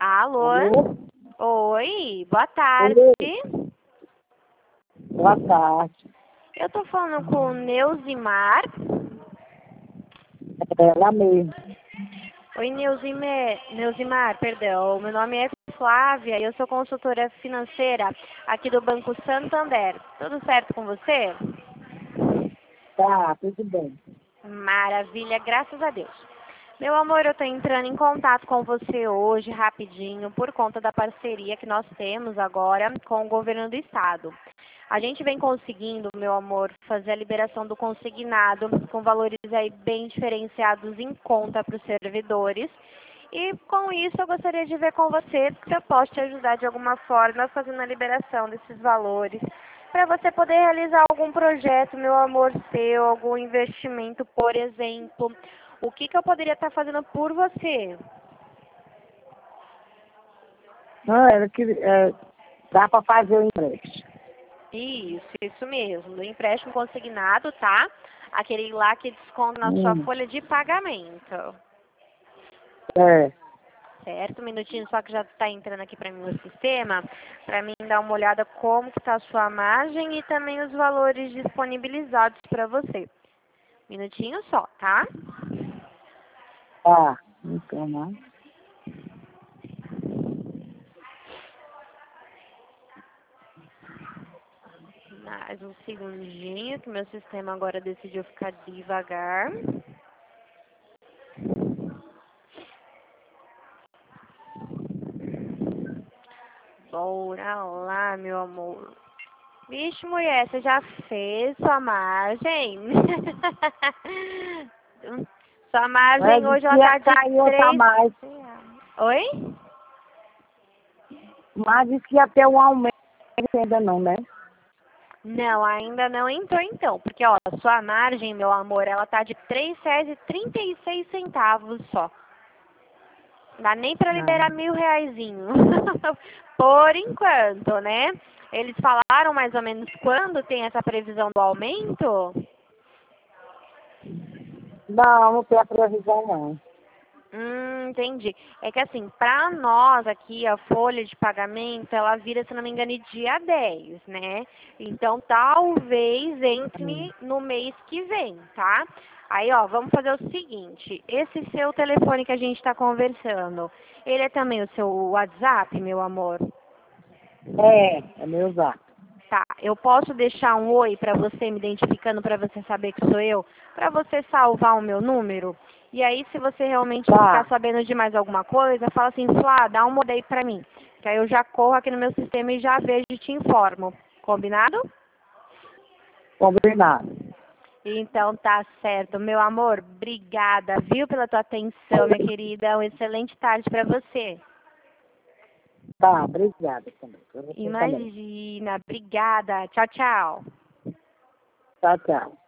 Alô? Alô? Oi, boa tarde. Oi, boa tarde. Eu tô falando com o Neusimar. É ela mesmo. Oi, Neusimar, perdão. Meu nome é Flávia e eu sou consultora financeira aqui do Banco Santander. Tudo certo com você? Tá, tudo bem. Maravilha, graças a Deus. Meu amor, eu estou entrando em contato com você hoje, rapidinho, por conta da parceria que nós temos agora com o governo do estado. A gente vem conseguindo, meu amor, fazer a liberação do consignado com valores aí bem diferenciados em conta para os servidores. E com isso eu gostaria de ver com você se eu posso te ajudar de alguma forma fazendo a liberação desses valores, para você poder realizar algum projeto, meu amor, seu, algum investimento, por exemplo. O que eu poderia estar fazendo por você? Não, era que dá para fazer o empréstimo. Isso mesmo. Do empréstimo consignado, tá? Aquele lá que desconta na sua Hum, folha de pagamento. é, Certo? Um minutinho só que já está entrando aqui para mim no sistema, para mim dar uma olhada como que está a sua margem e também os valores disponibilizados para você. Minutinho só, tá? tá. Então, né? Mais um segundinho, que meu sistema agora decidiu ficar devagar. Bora lá, meu amor. Vixe, mulher, você já fez sua margem? Sua Mas margem disse hoje que ela ia tá de cair outra 3. mais. Oi? Mas disse que ia ter um aumento ainda não, né? Não, ainda não entrou então, porque ó, sua margem, meu amor, ela tá de R$ 3,36 só. Não dá nem para liberar Não. R$ 1.000. Por enquanto, né? Eles falaram mais ou menos quando tem essa previsão do aumento? Não, não tem a previsão não. Entendi. É que assim, para nós aqui, a folha de pagamento, ela vira, se não me engano, dia 10, né? Então, talvez entre no mês que vem, tá? Aí, ó, vamos fazer o seguinte. Esse seu telefone que a gente está conversando, ele é também o seu WhatsApp, meu amor? É meu zap. Tá, eu posso deixar um oi para você, me identificando para você saber que sou eu, para você salvar o meu número. E aí, se você realmente ficar Tá, sabendo de mais alguma coisa, fala assim, Flá, dá uma olhada aí para mim. Que aí eu já corro aqui no meu sistema e já vejo e te informo. Combinado? combinado. Então tá certo, meu amor. Obrigada, viu, pela tua atenção, minha querida. Uma excelente tarde para você. Tá, obrigada também. Pra você também. Imagina, obrigada. Tchau, tchau. Tchau, tchau.